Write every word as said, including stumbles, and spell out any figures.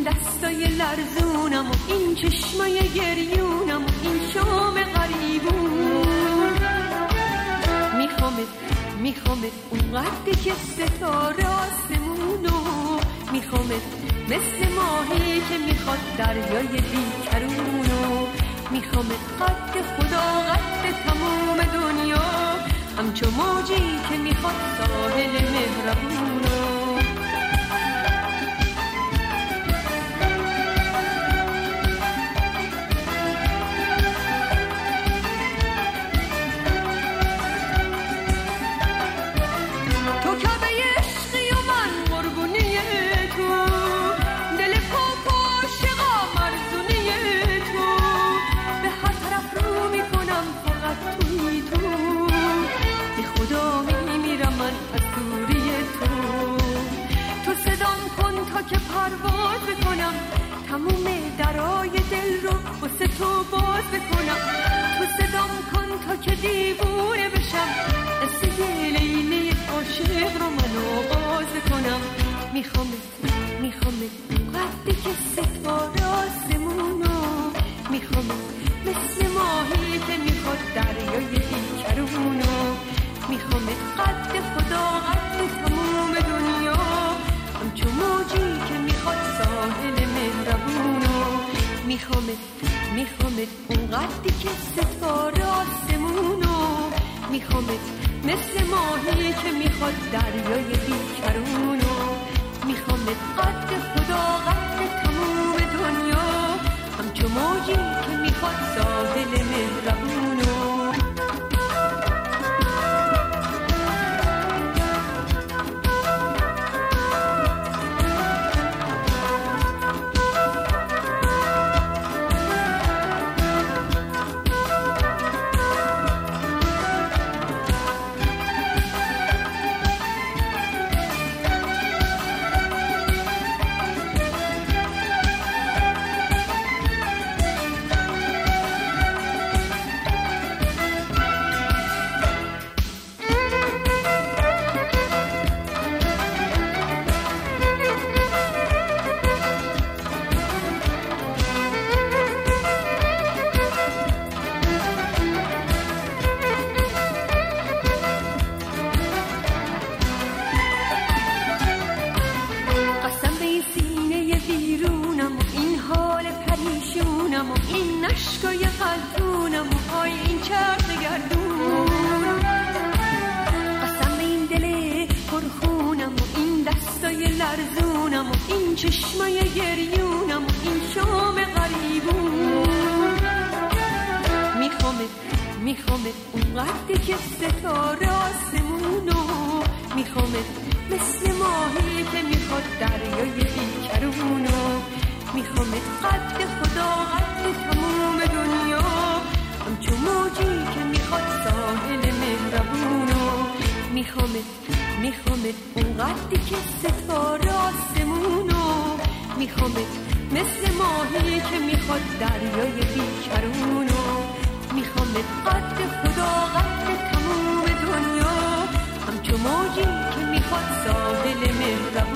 دستای لرزونم و این چشمای گریونم و این شام غریبون. میخوامت میخوامت اون قدی که ستاره آسمونو، میخوامت مثل ماهی که میخواد دریای بیکرونو، میخوامت قد خدا قد تموم دنیا، همچو موجی که میخواد ساحل مهربونو. که پرواز بکنم تموم درای دل رو واسه تو باز بکنم، تو صدام کن تا که دیوونه بشم، قصه لیلی عاشق رو من آغاز بکنم. میخوامت میخوامت قدی که ستاره آسمونو، میخوامت مثل ماهی که میخواد دریای بیکرونو، میخوامت قد خدا قد تموم دنیا، همچون موجی که میخواد ساحل مهربونو. میخوامت میخوامت اون قدی که ستاره آسمونو، میخوامت مثل ماهی که میخواد دریای بیکرونو، میخوامت قد خدا قد تموم دنیا، همچون موجی که میخواد ساحل مهربونو. لرزونم و این چشمای گریونم و این شام غریبون. میخوامت میخوامت اون قدی که ستاره آسمونو، میخوامت مثل ماهی که میخواد دریای بیکرونو، میخوامت قد خدا قد تموم دنیا، همچون موجی که میخواد ساحل مهربونو. میخوامت میخوامت اون قدی که ستاره آسمونو، میخوامت مثل ماهی که میخواد دریای بیکرونو، میخوامت قد خدا قد تموم دنیا، همچون موجی که میخواد ساحل مهربونو.